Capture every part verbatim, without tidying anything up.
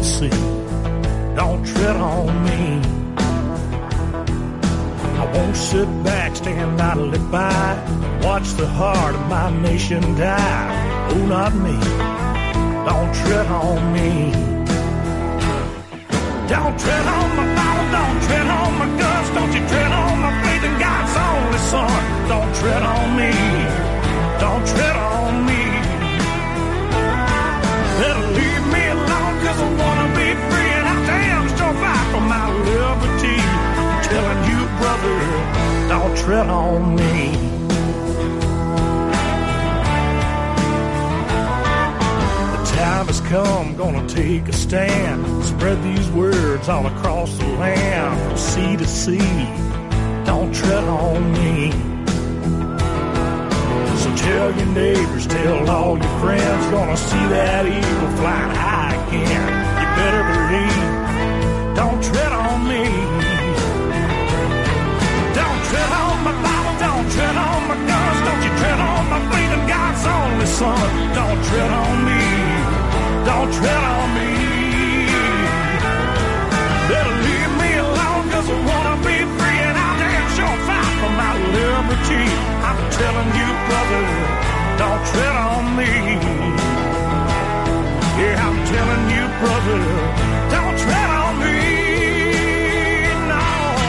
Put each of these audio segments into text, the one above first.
see. Don't tread on me. I won't sit back, stand idly by, watch the heart of my nation die. Oh, not me. Don't tread on me. Don't tread on my Bible, don't tread on my guns, don't you tread on my faith in God's only Son. Don't tread on me. Don't tread on me. Better leave me alone, cause I wanna be free, and I damn sure fight for my liberty. I'm telling you, brother, don't tread on me. The time has come, gonna take a stand, spread these words all across the land, from sea to sea. Don't tread on me. So tell your neighbors, tell all your friends, gonna see that eagle flying high again. You better believe, don't tread on me. Don't tread on my Bible, don't tread on my guns, don't you tread on my faith in God's only Son. Don't tread on me, don't tread on me. Better leave me alone, cause I wanna be free, and I'll damn sure fight for my liberty. I'm telling you, brother, don't tread on me. Yeah, I'm telling you, brother, don't tread on me. No.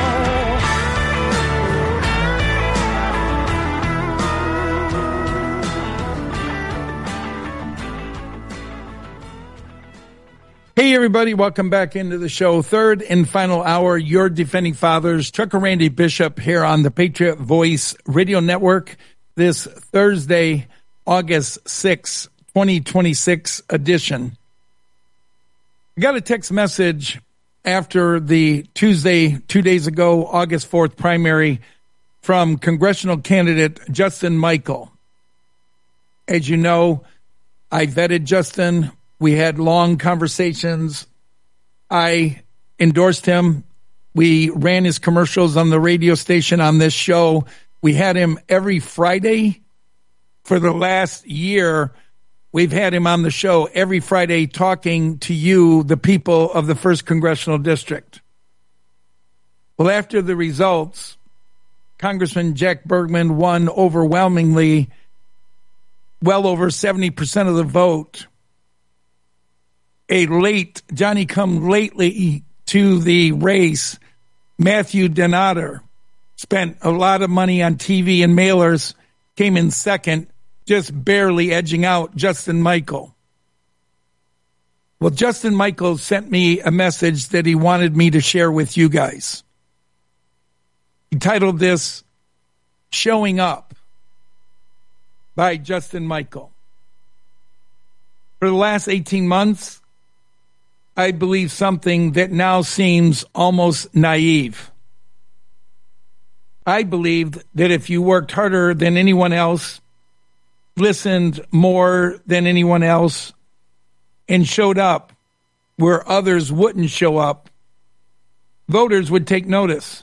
Hey, everybody, welcome back into the show. Third and final hour, your defending fathers, Trucker Randy Bishop here on the Patriot Voice Radio Network. This Thursday, August sixth, twenty twenty-six edition. I got a text message after the Tuesday, two days ago, August fourth primary from congressional candidate Justin Michael. As you know, I vetted Justin. We had long conversations. I endorsed him. We ran his commercials on the radio station on this show. We had him every Friday for the last year. We've had him on the show every Friday talking to you, the people of the first Congressional District. Well, after the results, Congressman Jack Bergman won overwhelmingly, well over seventy percent of the vote. A late, Johnny come lately to the race, Matthew Donader, spent a lot of money on T V and mailers, came in second, just barely edging out Justin Michael. Well, Justin Michael sent me a message that he wanted me to share with you guys. He titled this, Showing Up by Justin Michael. For the last eighteen months, I believe something that now seems almost naive. I believed that if you worked harder than anyone else, listened more than anyone else, and showed up where others wouldn't show up, voters would take notice.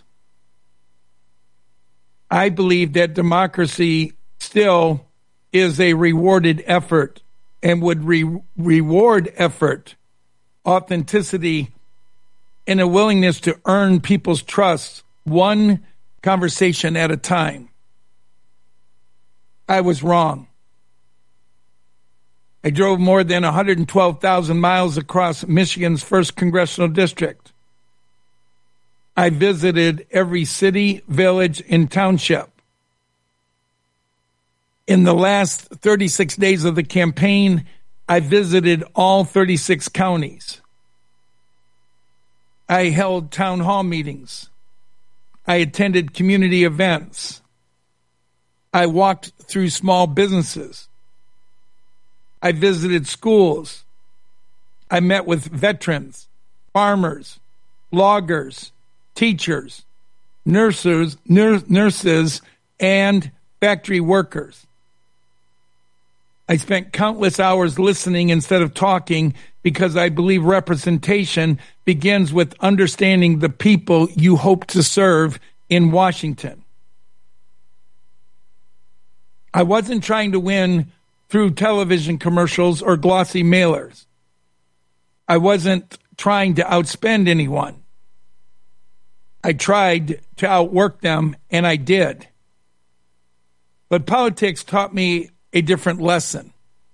I believe that democracy still is a rewarded effort and would re- reward effort, authenticity, and a willingness to earn people's trust one conversation at a time. I was wrong. I drove more than one hundred twelve thousand miles across Michigan's first Congressional District. I visited every city, village, and township. In the last thirty-six days of the campaign, I visited all thirty-six counties. I held town hall meetings. I attended community events. I walked through small businesses. I visited schools. I met with veterans, farmers, loggers, teachers, nurses, nur- nurses, and factory workers. I spent countless hours listening instead of talking because I believe representation begins with understanding the people you hope to serve in Washington. I wasn't trying to win through television commercials or glossy mailers. I wasn't trying to outspend anyone. I tried to outwork them, and I did. But politics taught me a different lesson.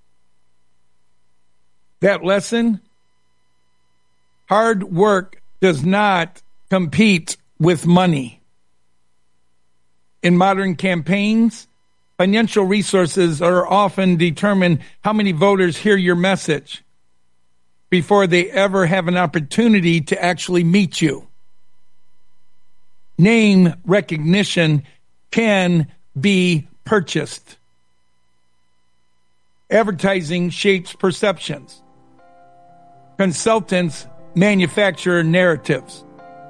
That lesson: hard work does not compete with money. In modern campaigns, financial resources are often determine how many voters hear your message before they ever have an opportunity to actually meet you. Name recognition can be purchased. Advertising shapes perceptions. Consultants manufacture narratives.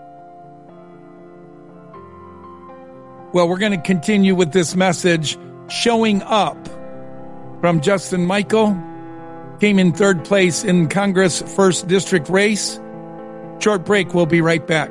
Well, we're going to continue with this message. Showing Up from Justin Michael. Came in third place in Congress first District race. Short break. We'll be right back.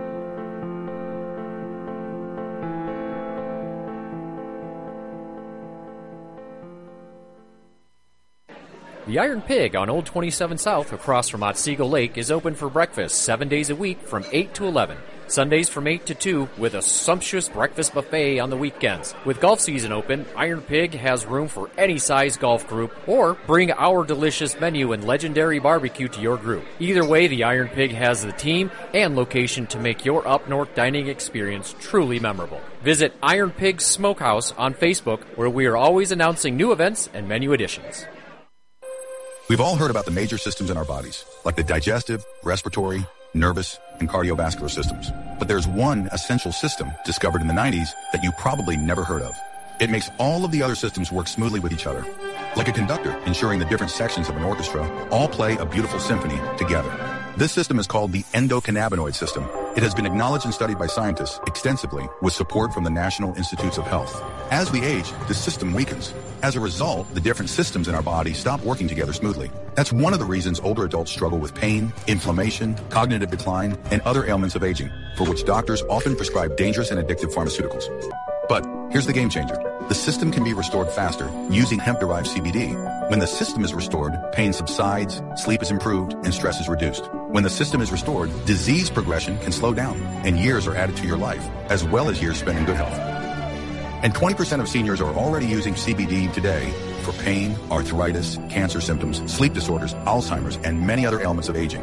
The Iron Pig on Old twenty-seven South across from Otsego Lake is open for breakfast seven days a week from eight to eleven. Sundays from eight to two with a sumptuous breakfast buffet on the weekends. With golf season open, Iron Pig has room for any size golf group, or bring our delicious menu and legendary barbecue to your group. Either way, the Iron Pig has the team and location to make your up-north dining experience truly memorable. Visit Iron Pig Smokehouse on Facebook, where we are always announcing new events and menu additions. We've all heard about the major systems in our bodies, like the digestive, respiratory, nervous, and cardiovascular systems. But there's one essential system discovered in the nineties that you probably never heard of. It makes all of the other systems work smoothly with each other, like a conductor ensuring the different sections of an orchestra all play a beautiful symphony together. This system is called the endocannabinoid system. It has been acknowledged and studied by scientists extensively with support from the National Institutes of Health. As we age, the system weakens. As a result, the different systems in our body stop working together smoothly. That's one of the reasons older adults struggle with pain, inflammation, cognitive decline, and other ailments of aging, for which doctors often prescribe dangerous and addictive pharmaceuticals. But here's the game changer. The system can be restored faster using hemp-derived C B D. When the system is restored, pain subsides, sleep is improved, and stress is reduced. When the system is restored, disease progression can slow down, and years are added to your life, as well as years spent in good health. And twenty percent of seniors are already using C B D today for pain, arthritis, cancer symptoms, sleep disorders, Alzheimer's, and many other ailments of aging.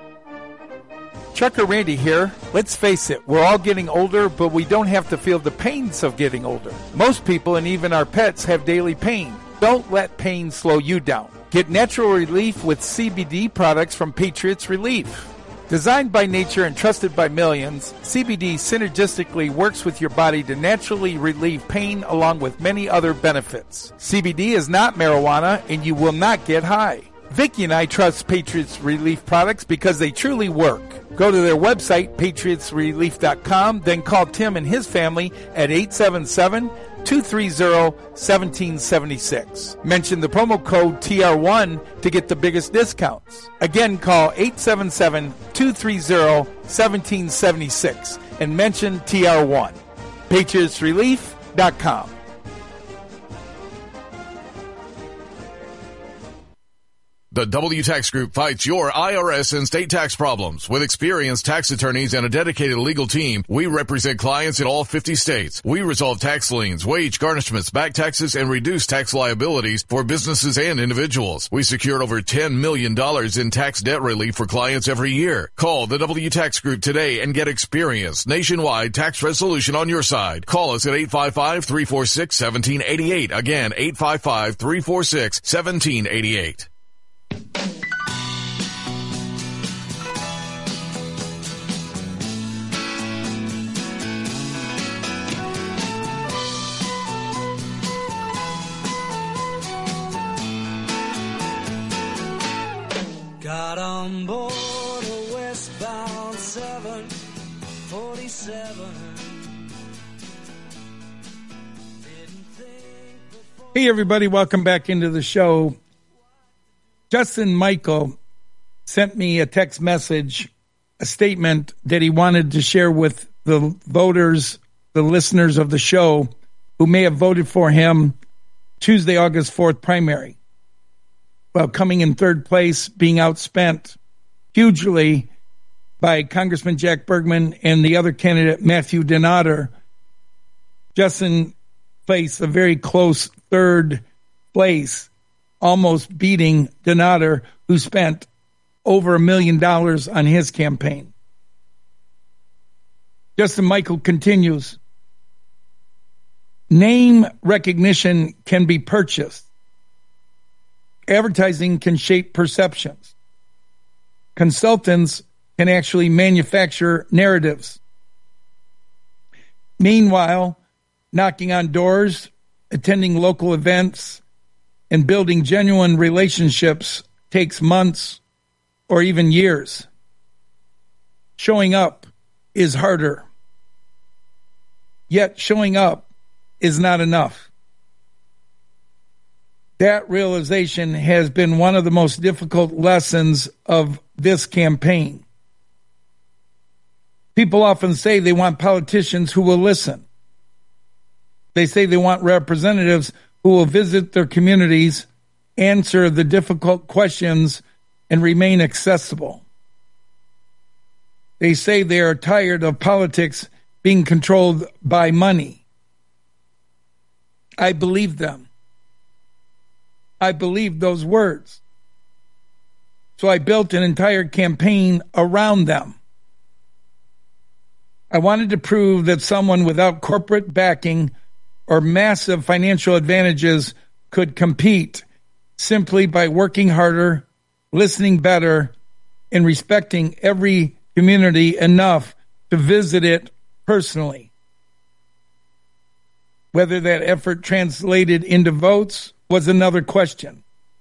Trucker Randy here. Let's face it, we're all getting older, but we don't have to feel the pains of getting older. Most people and even our pets have daily pain. Don't let pain slow you down. Get natural relief with C B D products from Patriots Relief. Designed by nature and trusted by millions, C B D synergistically works with your body to naturally relieve pain along with many other benefits. C B D is not marijuana and you will not get high. Vicky and I trust Patriots Relief products because they truly work. Go to their website, patriots relief dot com, then call Tim and his family at eight seven seven, two three zero, one seven seven six. Mention the promo code T R one to get the biggest discounts. Again, call eight seven seven, two three zero, one seven seven six and mention T R one. patriots relief dot com. The W Tax Group fights your I R S and state tax problems. With experienced tax attorneys and a dedicated legal team, we represent clients in all fifty states. We resolve tax liens, wage garnishments, back taxes, and reduce tax liabilities for businesses and individuals. We secured over ten million dollars in tax debt relief for clients every year. Call the W Tax Group today and get experienced nationwide tax resolution on your side. Call us at eight five five, three four six, one seven eight eight. Again, eight five five, three four six, one seven eight eight. Got on board a westbound seven forty-seven. Hey, everybody. Welcome back into the show. Justin Michael sent me a text message, a statement that he wanted to share with the voters, the listeners of the show, who may have voted for him Tuesday, August fourth primary. Well, coming in third place, being outspent, hugely by Congressman Jack Bergman and the other candidate, Matthew Donader. Justin placed a very close third place, almost beating Donader, who spent over a million dollars on his campaign. Justin Michael continues, name recognition can be purchased. Advertising can shape perceptions. Consultants can actually manufacture narratives. Meanwhile, knocking on doors, attending local events, and building genuine relationships takes months or even years. Showing up is harder. Yet showing up is not enough. That realization has been one of the most difficult lessons of this campaign. People often say they want politicians who will listen. They say they want representatives who will visit their communities, answer the difficult questions, and remain accessible. They say they are tired of politics being controlled by money. I believe them. I believed those words. So I built an entire campaign around them. I wanted to prove that someone without corporate backing or massive financial advantages could compete simply by working harder, listening better, and respecting every community enough to visit it personally. Whether that effort translated into votes was another question.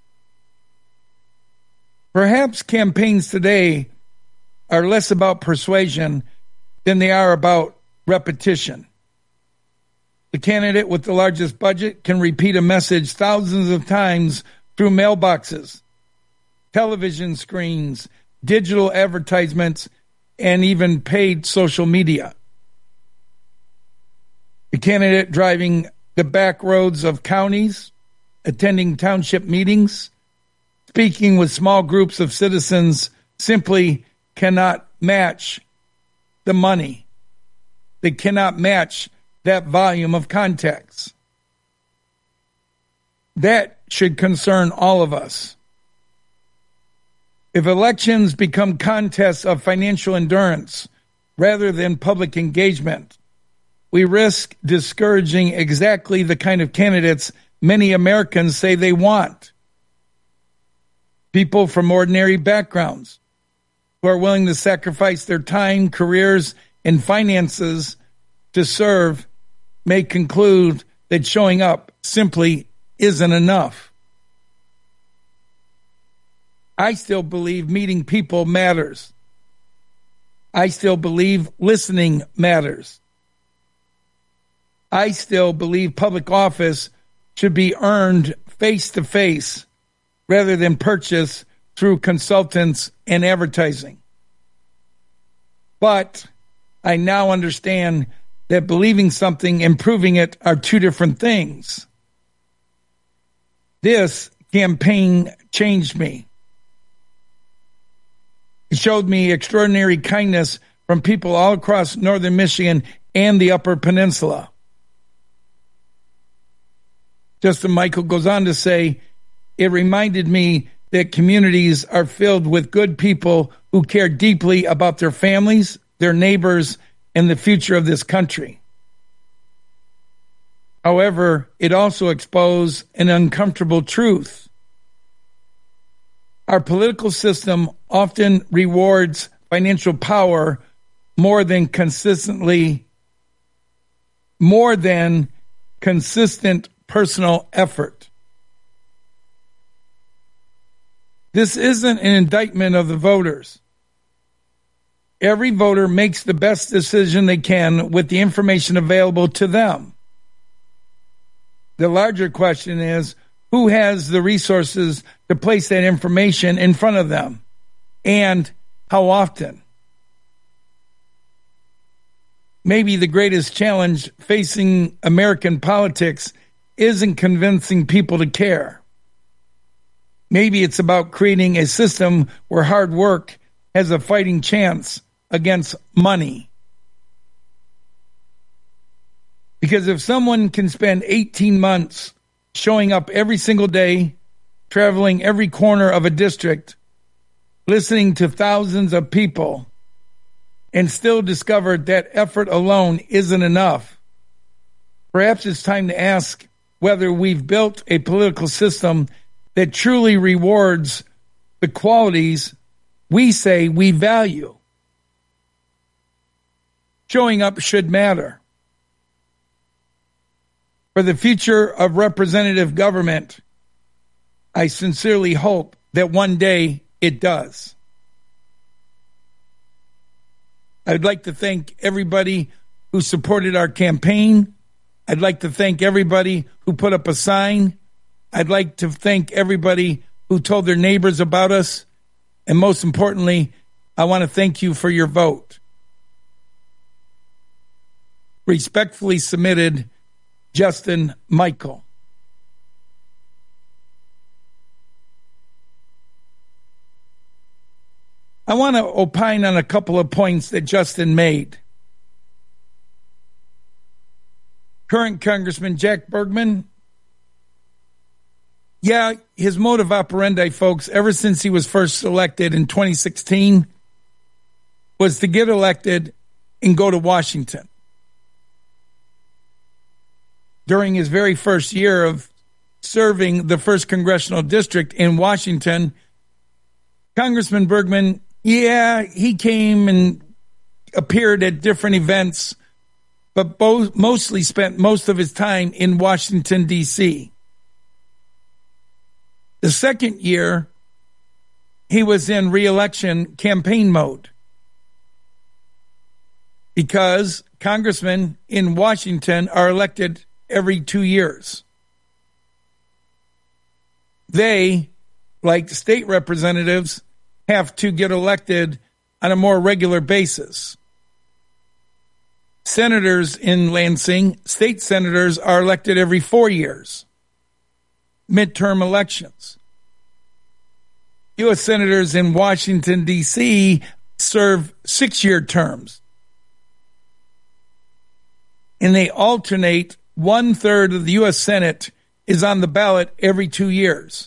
Perhaps campaigns today are less about persuasion than they are about repetition. The candidate with the largest budget can repeat a message thousands of times through mailboxes, television screens, digital advertisements, and even paid social media. The candidate driving the back roads of counties, attending township meetings, speaking with small groups of citizens simply cannot match the money. They cannot match that volume of context. That should concern all of us. If elections become contests of financial endurance rather than public engagement, we risk discouraging exactly the kind of candidates many Americans say they want. People from ordinary backgrounds who are willing to sacrifice their time, careers, and finances to serve may conclude that showing up simply isn't enough. I still believe meeting people matters. I still believe listening matters. I still believe public office should be earned face-to-face rather than purchased through consultants and advertising. But I now understand that believing something and proving it are two different things. This campaign changed me. It showed me extraordinary kindness from people all across northern Michigan and the Upper Peninsula. Justin Michael goes on to say, it reminded me that communities are filled with good people who care deeply about their families, their neighbors, and the future of this country. However, it also exposed an uncomfortable truth. Our political system often rewards financial power more than consistently, more than consistent personal effort. This isn't an indictment of the voters. Every voter makes the best decision they can with the information available to them. The larger question is, who has the resources to place that information in front of them, and how often? Maybe the greatest challenge facing American politics isn't convincing people to care. Maybe it's about creating a system where hard work has a fighting chance against money. Because if someone can spend eighteen months showing up every single day, traveling every corner of a district, listening to thousands of people, and still discover that effort alone isn't enough, perhaps it's time to ask whether we've built a political system that truly rewards the qualities we say we value. Showing up should matter. For the future of representative government, I sincerely hope that one day it does. I'd like to thank everybody who supported our campaign. I'd like to thank everybody who put up a sign. I'd like to thank everybody who told their neighbors about us. And most importantly, I want to thank you for your vote. Respectfully submitted, Justin Michael. I want to opine on a couple of points that Justin made. Current Congressman Jack Bergman, yeah, his modus operandi, folks, ever since he was first elected in twenty sixteen, was to get elected and go to Washington. During his very first year of serving the first congressional district in Washington, Congressman Bergman, yeah, he came and appeared at different events, but both mostly spent most of his time in Washington, D C The second year, he was in re-election campaign mode because congressmen in Washington are elected every two years. They, like state representatives, have to get elected on a more regular basis. Senators in Lansing, state senators, are elected every four years. Midterm elections. U S senators in Washington, D C serve six-year terms. And they alternate. One-third of the U S Senate is on the ballot every two years.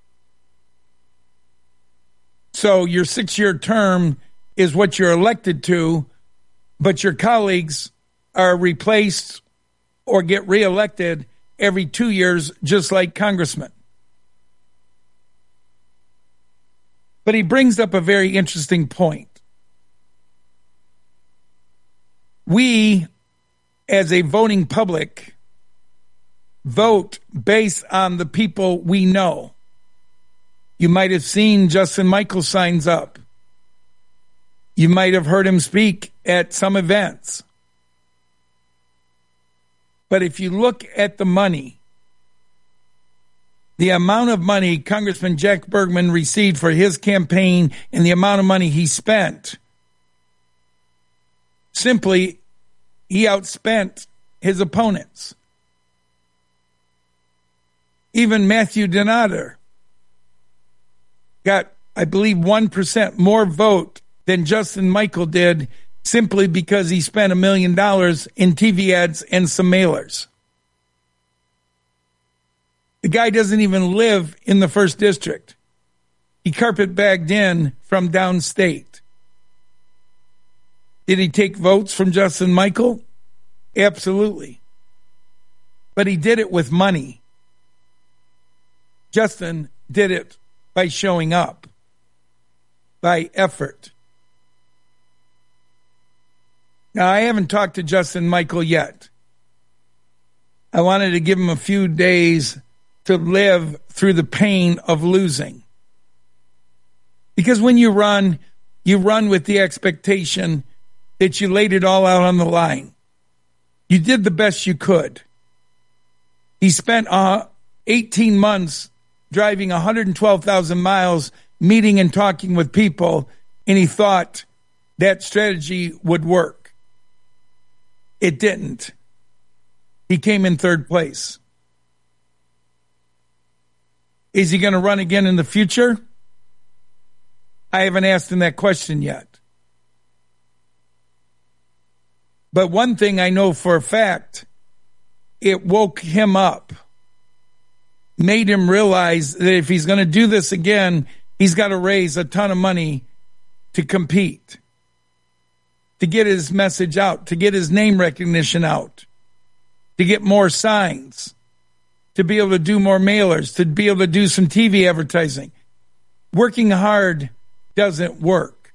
So your six-year term is what you're elected to, but your colleagues are replaced or get reelected every two years, just like congressmen. But he brings up a very interesting point. We, as a voting public, vote based on the people we know. You might have seen Justin Michael signs up. You might have heard him speak at some events. But if you look at the money, the amount of money Congressman Jack Bergman received for his campaign and the amount of money he spent, simply, he outspent his opponents. Even Matthew Donader got, I believe, one percent more vote than Justin Michael did simply because he spent a million dollars in T V ads and some mailers. The guy doesn't even live in the first district. He carpet-bagged in from downstate. Did he take votes from Justin Michael? Absolutely. But he did it with money. Justin did it by showing up, by effort. Now, I haven't talked to Justin Michael yet. I wanted to give him a few days to live through the pain of losing. Because when you run, you run with the expectation that you laid it all out on the line. You did the best you could. He spent uh, eighteen months driving one hundred twelve thousand miles, meeting and talking with people, and he thought that strategy would work. It didn't. He came in third place. Is he going to run again in the future? I haven't asked him that question yet. But one thing I know for a fact, it woke him up, made him realize that if he's going to do this again, he's got to raise a ton of money to compete, to get his message out, to get his name recognition out, to get more signs, to be able to do more mailers, to be able to do some T V advertising. Working hard doesn't work.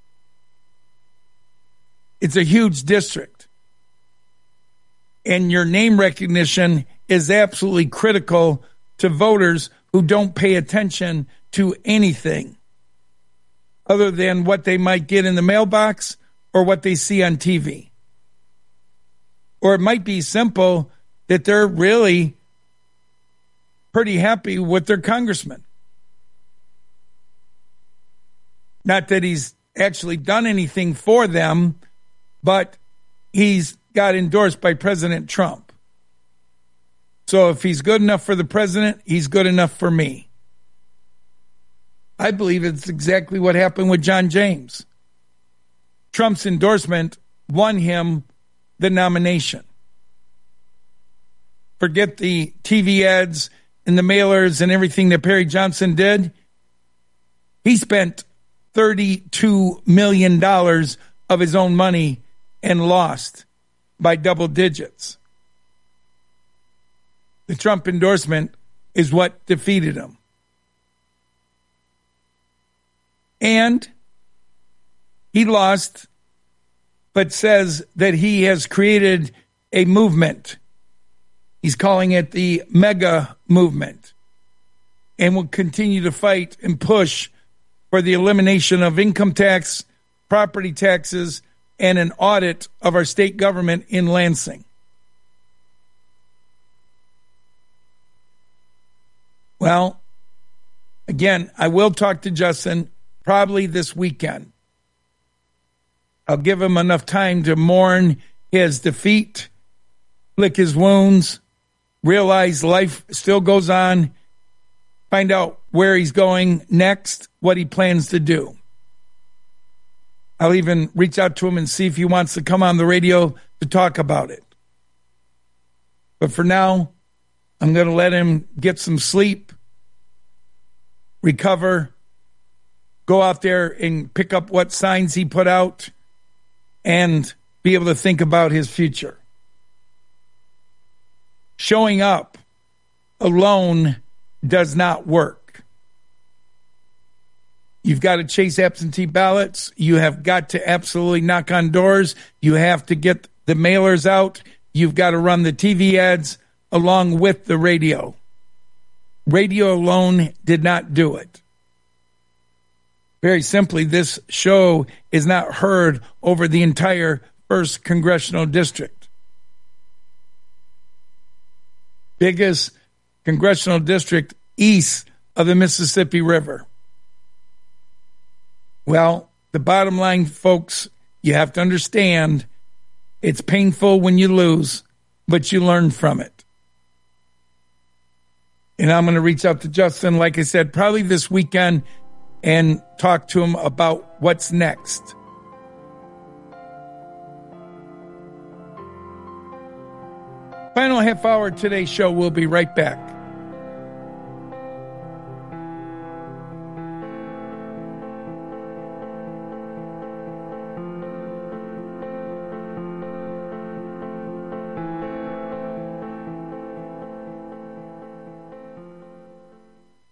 It's a huge district. And your name recognition is absolutely critical to voters who don't pay attention to anything other than what they might get in the mailbox or what they see on T V. Or it might be simple that they're really pretty happy with their congressman. Not that he's actually done anything for them, but he's got endorsed by President Trump. So if he's good enough for the president, he's good enough for me. I believe it's exactly what happened with John James. Trump's endorsement won him the nomination. Forget the T V ads and the mailers and everything that Perry Johnson did. He spent thirty-two million dollars of his own money and lost by double digits. The Trump endorsement is what defeated him. And he lost, but says that he has created a movement. He's calling it the mega movement, and will continue to fight and push for the elimination of income tax, property taxes, and an audit of our state government in Lansing. Well, again, I will talk to Justin probably this weekend. I'll give him enough time to mourn his defeat, lick his wounds, realize life still goes on, find out where he's going next, what he plans to do. I'll even reach out to him and see if he wants to come on the radio to talk about it. But for now, I'm going to let him get some sleep, recover, go out there and pick up what signs he put out, and be able to think about his future. Showing up alone does not work. You've got to chase absentee ballots. You have got to absolutely knock on doors. You have to get the mailers out. You've got to run the T V ads along with the radio. Radio alone did not do it. Very simply, this show is not heard over the entire first congressional district. Biggest congressional district east of the Mississippi River. Well, the bottom line, folks, you have to understand it's painful when you lose, but you learn from it. And I'm going to reach out to Justin, like I said, probably this weekend, and talk to him about what's next. Final half hour of today's show. We'll be right back.